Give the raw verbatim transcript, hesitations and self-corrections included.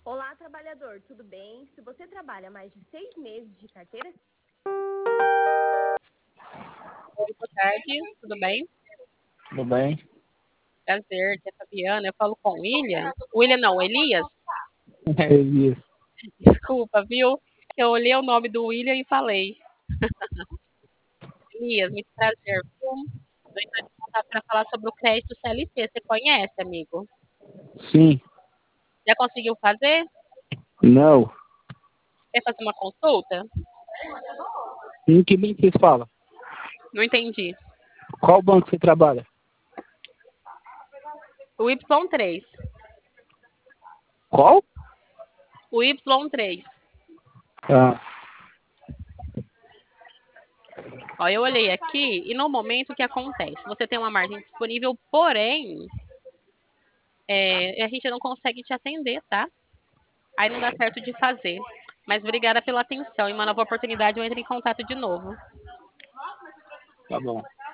Olá, trabalhador, tudo bem? Se você trabalha mais de seis meses de carteira... Oi, boa tarde, tudo bem? Tudo bem? Prazer, aqui é a Fabiana. Eu falo com o William. William não, Elias? É isso. Desculpa, viu? Eu olhei o nome do William e falei. Elias, muito prazer, viu? Estou entrando em contato para falar sobre o crédito C L T. Você conhece, amigo? Sim. Já conseguiu fazer? Não. Quer fazer uma consulta? Em que banco você fala? Não entendi. Qual banco você trabalha? O Y três. Qual? O Y três. Ah, Ó, eu olhei aqui e no momento o que acontece? Você tem uma margem disponível, porém, é, a gente não consegue te atender, tá? Aí não dá certo de fazer. Mas obrigada pela atenção. Em uma nova oportunidade eu entro em contato de novo. tá bom.